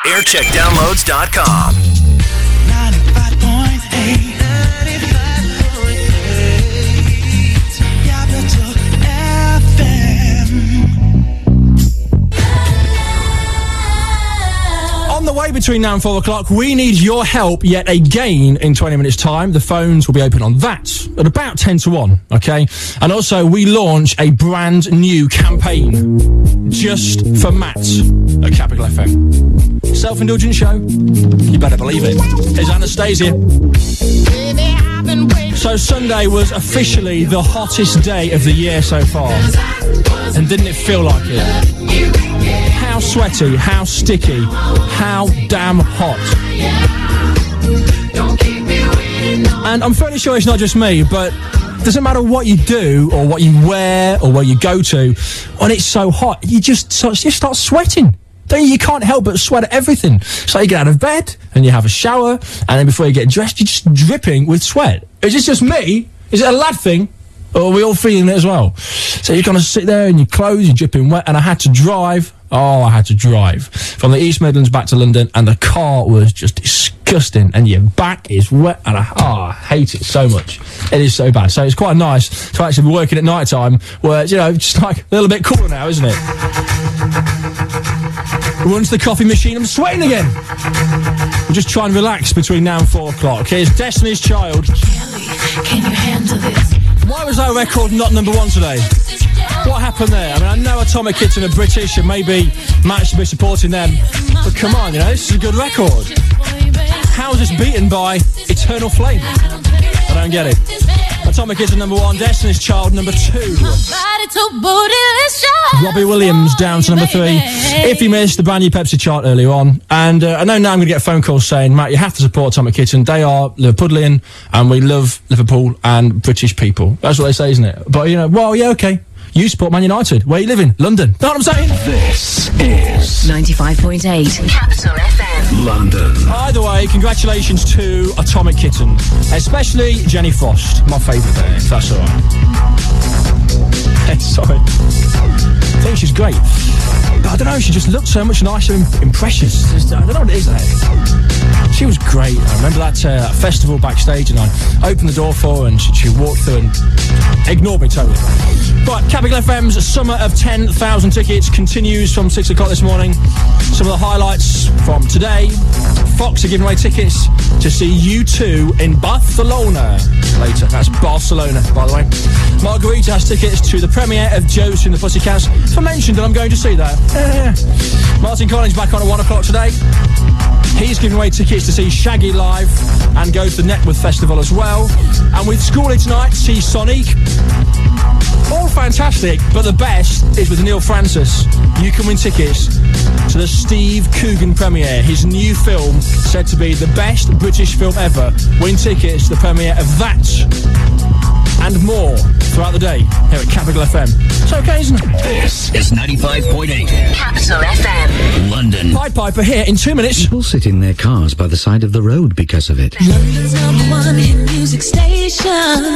Aircheckdownloads.com. 95.8 Capital FM. On the way between now and 4 o'clock, we need your help yet again in 20 minutes' time. The phones will be open on that at about 10 to 1, okay? And also, we launch a brand new campaign just for Matt at Capital FM. Self-indulgent show? You better believe it. It's Anastasia. So Sunday was officially the hottest day of the year so far. And didn't it feel like it? How sweaty, how sticky, how damn hot. And I'm fairly sure it's not just me, but it doesn't matter what you do or what you wear or where you go to, when it's so hot, you just start sweating. Don't you? You can't help but sweat at everything. So you get out of bed and you have a shower, and then before you get dressed, you're just dripping with sweat. Is this just me? Is it a lad thing? Or are we all feeling it as well? So you're going to sit there in your clothes, you're dripping wet, and I had to drive. I had to drive from the East Midlands back to London, and the car was just disgusting, and your back is wet, and I hate it so much. It is so bad. So it's quite nice to actually be working at night time, where, you know, just like a little bit cooler now, isn't it? Runs the coffee machine, I'm sweating again. We'll just try and relax between now and 4 o'clock. Here's Destiny's Child. Kelly, can you handle this? Why was our record not number one today? What happened there? I mean, I know Atomic Kitten are British and maybe Matt should be supporting them, but come on, you know, this is a good record. How is this beaten by Eternal Flame? I don't get it. Atomic Kitten number 1, Destiny's Child number 2. Robbie Williams down to number 3. If you missed the brand new Pepsi chart earlier on, and I know now I'm going to get a phone call saying, Matt, you have to support Atomic Kitten. They are Liverpudlian, and we love Liverpool and British people. That's what they say, isn't it? But, you know, well, yeah, okay. You support Man United. Where you living? London. Know what I'm saying? This is 95.8 Capital FM. London. Either way, congratulations to Atomic Kitten, especially Jenny Frost, my favourite there, if that's all right. Sorry. I think she's great. But I don't know, she just looked so much nicer and precious. I don't know what it is there. She was great. I remember that festival backstage, and I opened the door for her, and she walked through and ignored me totally. But Capital FM's Summer of 10,000 Tickets continues from 6 o'clock this morning. Some of the highlights from today. Fox are giving away tickets to see U2 in Barcelona later. That's Barcelona, by the way. Margarita has tickets to the premiere of Josie and the Pussycats. If I mentioned that I'm going to see that. Martin Collins back on at 1 o'clock today. He's giving away tickets to see Shaggy live and go to the Networth Festival as well. And with Schoolie tonight, see Sonic. All fantastic, but the best is with Neil Francis. You can win tickets to the Steve Coogan premiere, his new film, said to be the best British film ever. Win tickets to the premiere of that and more throughout the day here at Capital FM. It's okay, isn't it? This is 95.8 Capital FM. London. Pied Piper here in 2 minutes. People sit in their cars by the side of the road because of it. London's number 1 hit music station,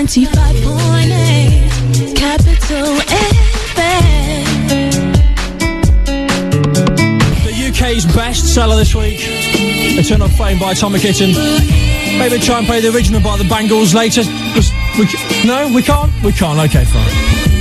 95.8 Capital FM. The UK's best seller this week, Eternal Flame by Atomic Kitten. Maybe try and play the original by the Bangles later. No, we can't? We can't, okay, fine.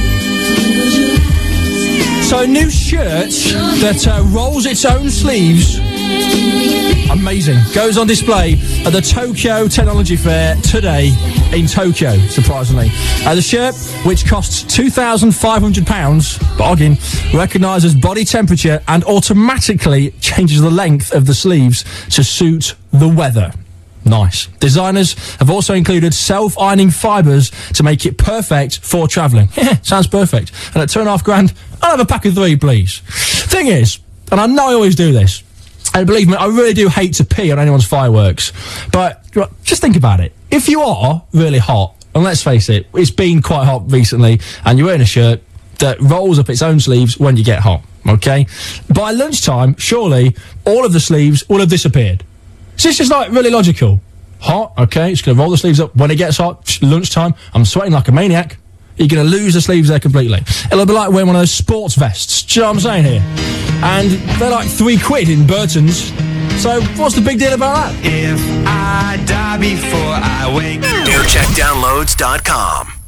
So a new shirt that rolls its own sleeves. Amazing. Goes on display at the Tokyo Technology Fair today in Tokyo, surprisingly. The shirt, which costs £2,500, bargain, recognises body temperature and automatically changes the length of the sleeves to suit the weather. Nice. Designers have also included self-ironing fibres to make it perfect for travelling. Sounds perfect. And at £2,500, I'll have a pack of 3, please. Thing is, and I know I always do this, and believe me, I really do hate to pee on anyone's fireworks, but just think about it. If you are really hot, and let's face it, it's been quite hot recently, and you're wearing a shirt that rolls up its own sleeves when you get hot, okay? By lunchtime, surely, all of the sleeves will have disappeared. So it's just like really logical. Hot, okay, it's going to roll the sleeves up. When it gets hot, lunchtime, I'm sweating like a maniac. You're going to lose the sleeves there completely. It'll be like wearing one of those sports vests. Do you know what I'm saying here? and they're like £3 in Burton's. So what's the big deal about that? If I die before I wake. Aircheckdownloads.com.